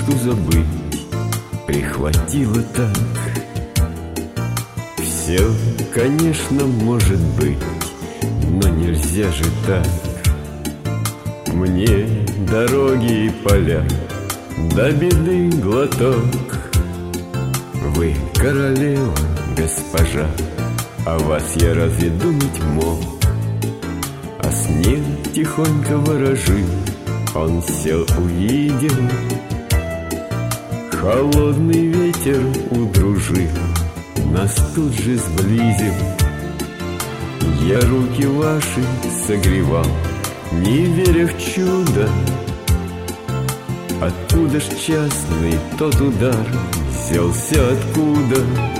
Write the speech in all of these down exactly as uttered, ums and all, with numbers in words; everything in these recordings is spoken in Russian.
мечту забыть прихватило так. Все, конечно, может быть, но нельзя же так. Мне дороги и поля, до беды глоток. Вы королева, госпожа, о вас я разве думать мог? А снег тихонько ворожил, он все увидел. Холодный ветер удружил, нас тут же сблизил. Я руки ваши согревал, не веря в чудо. Откуда ж частный тот удар взялся, откуда?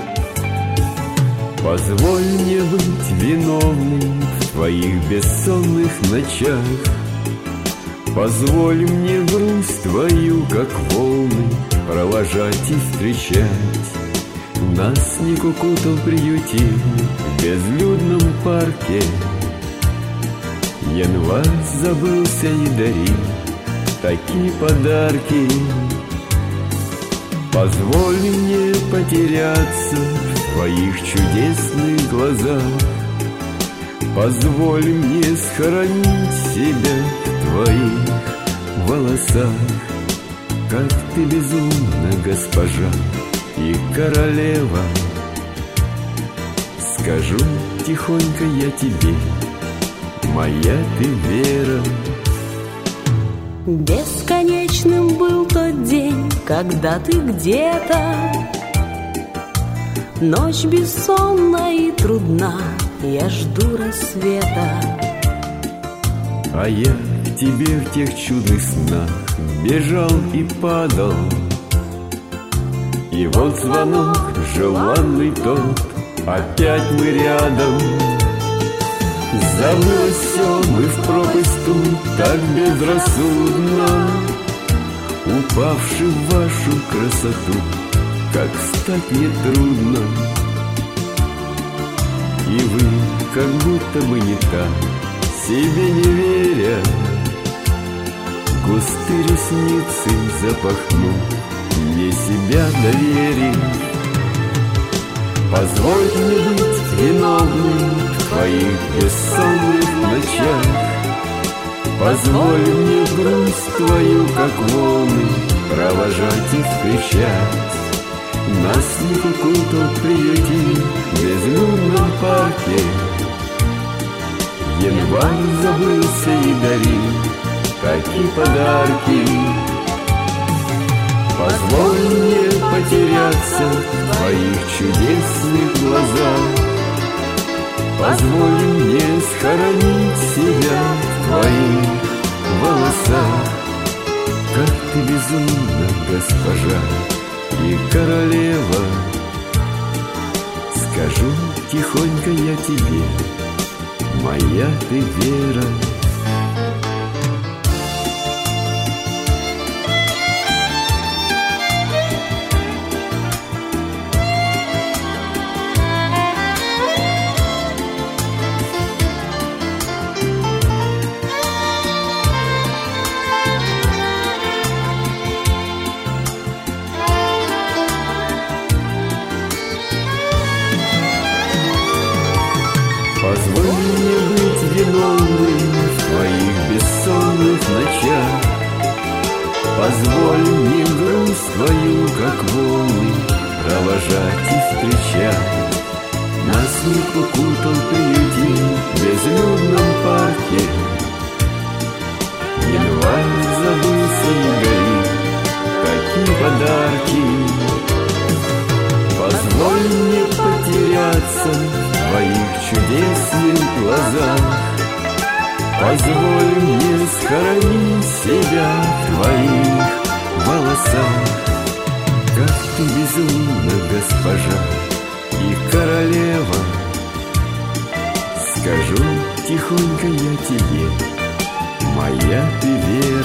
Позволь мне быть виновным в твоих бессонных ночах. Позволь мне грусть твою, как волны, провожать и встречать. Нас не кукутал приютил в безлюдном парке. Январь забылся и дарил такие подарки. Позволь мне потеряться в твоих чудесных глазах. Позволь мне схоронить себя в твоих волосах. Как ты безумна, госпожа и королева. Скажу тихонько я тебе, моя ты Вера. Бесконечным был тот день, когда ты где-то. Ночь бессонна и трудна, я жду рассвета. А я к тебе в тех чудных снах бежал и падал. И вот звонок желанный тот, опять мы рядом. Забылось все, мы в пропасть тут так безрассудно, упавши в вашу красоту, как встать нетрудно. И вы, как будто бы не так, себе не веря, густые ресницы запахнув, мне себя доверив. Позволь мне быть виновным в твоих бессонных ночах. Позволь мне грусть твою, как волны, провожать и встречать. Нас не кукутал приютил в безлюдном парке. Январь забылся и дарил такие подарки. Позволь мне потеряться в твоих чудесных глазах. Позволь мне схоронить себя в твоих волосах. Как ты безумна, госпожа и королева. Скажу тихонько я тебе, моя ты Вера. Позволь мне быть виновным в твоих бессонных ночах. Позволь мне грусть твою, как волны, провожать и встречать. Нас не кукутал приютил в безлюдном парке. Январь забылся и горит такие подарки. Позволь мне потеряться в твоих чудесных глазах. Позволь мне схоронить себя в твоих волосах. Как ты безумна, госпожа и королева. Скажу тихонько я тебе, моя ты Вера.